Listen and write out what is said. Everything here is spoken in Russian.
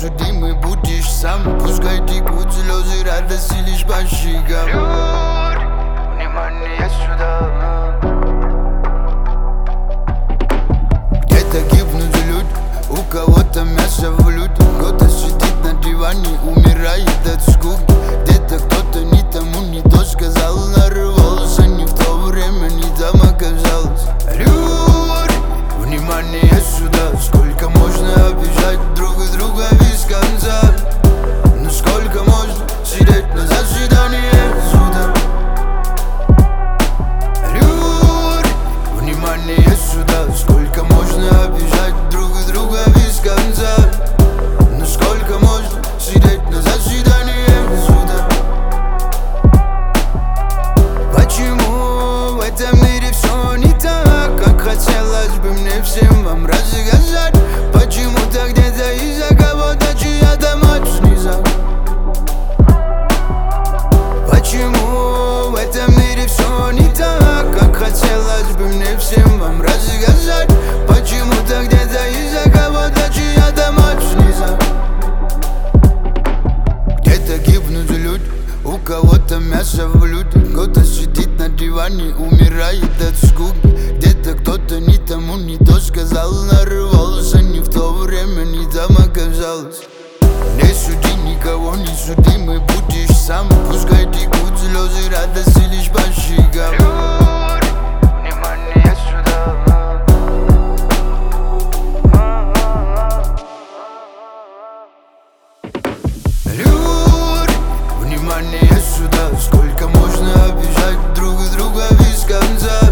несудимый будешь сам. Пускай текут слезы радости лишь по щекам. Внимание сюда. Где-то гибнут люди, у кого-то мясо в блюде. Кто-то сидит на диване, умирает от скуки. Где-то кто-то не тому, не то сказал, нарвался. Не в то время, не там оказалось. Люди, внимание сюда. Сколько можно обижать друг друга без конца? Ну сколько можно сидеть на заседании суда? Люди, внимание сюда. Сколько можно обижать друг друга без конца? Ну сколько можно сидеть на заседании суда? Почему в этом мире все не так, как хотелось бы мне всем вам рассказать? Почему-то где-то из-за кого-то чья-то мать снизу. Почему в этом мире все не так, как хотелось бы мне всем вам рассказать? Почему-то где-то из-за кого-то чья-то мать снизу. Где-то гибнут люди, у кого-то мясо в блюде. Кто-то сидит на диване, умирает от скуки. Где-то кто-то не тому, не то сказал, нарвался. Не в то время, не там оказалось. Не суди никого, не судимый будешь сам. Пускай текут слезы радости лишь по щекам. Внимание сюда. Люди, внимание сюда. Сколько можно обижать друг друга без конца?